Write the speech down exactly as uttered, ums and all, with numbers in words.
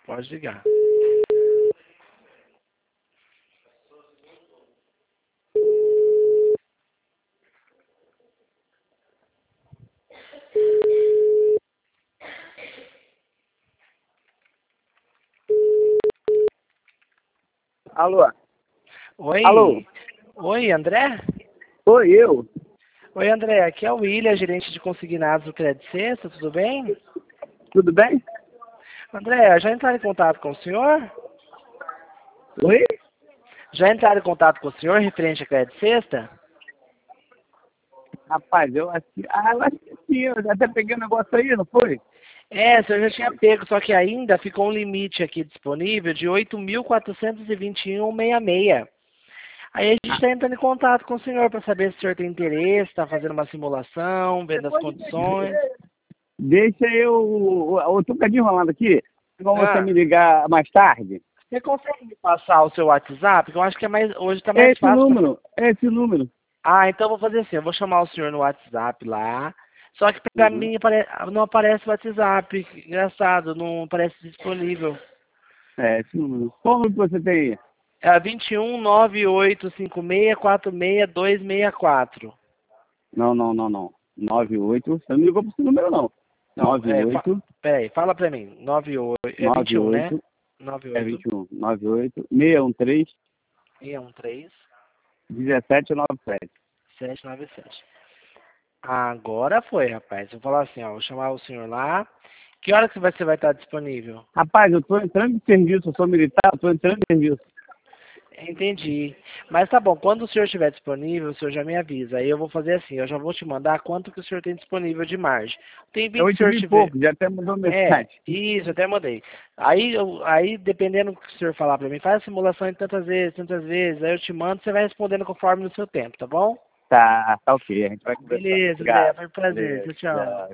Pode ligar. Alô? Oi? Alô? Oi, André? Oi, eu? Oi, André. Aqui é o William, gerente de consignados do Credit Sexta, tudo bem? Tudo bem? André, já entraram em contato com o senhor? Oi? Já entraram em contato com o senhor referente a Credit Sexta? Rapaz, eu acho que... Ah, eu acho que sim, eu até peguei um negócio aí, não foi? É, o senhor já tinha pego, só que ainda ficou um limite aqui disponível de oito mil quatrocentos e vinte e um vírgula sessenta e seis. Aí a gente está entrando em contato com o senhor para saber se o senhor tem interesse, está fazendo uma simulação, vendo as condições. Deixa eu... Eu tô um bocadinho enrolando aqui. Vamos você Ah, me ligar mais tarde? você consegue me passar o seu WhatsApp? Porque eu acho que é mais, hoje está É mais esse fácil. pra- número, é esse número. Ah, então eu vou fazer assim, eu vou chamar o senhor no WhatsApp lá. Só que para Uhum. mim apare- não aparece o WhatsApp. Engraçado, não aparece disponível. É esse número. Qual número que você tem aí? É vinte e um, nove oito cinco seis, quatro seis dois seis quatro. Não, não, não, não. Nove oito. Você não me ligou para esse número, não. Não, Nove é, fa... oito peraí, fala pra mim. nove oito, é vinte nove e um, né? oito nove é oito, vinte e um. Nove oito seis um três seis um três, dezessete nove sete. sete nove sete. Agora foi, rapaz. Vou falar assim, ó, vou chamar o senhor lá. Que hora que você vai estar disponível? Rapaz, eu tô entrando em serviço, eu sou militar, eu tô entrando em serviço. Entendi. Mas tá bom, quando o senhor estiver disponível, o senhor já me avisa. Aí eu vou fazer assim, eu já vou te mandar quanto que o senhor tem disponível de margem. Tem É vídeo que o oito senhor mil e tiver. pouco, já até mudou É, mensagem. isso, até mandei. Aí, eu- aí dependendo do que o senhor falar pra mim, faz a simulação em tantas vezes, tantas vezes, aí eu te mando, você vai respondendo conforme no seu tempo, tá bom? Tá, tá ok, a gente vai conversar. Beleza, André, Obrigado. foi um prazer. Beleza, Tchau, tchau. tchau.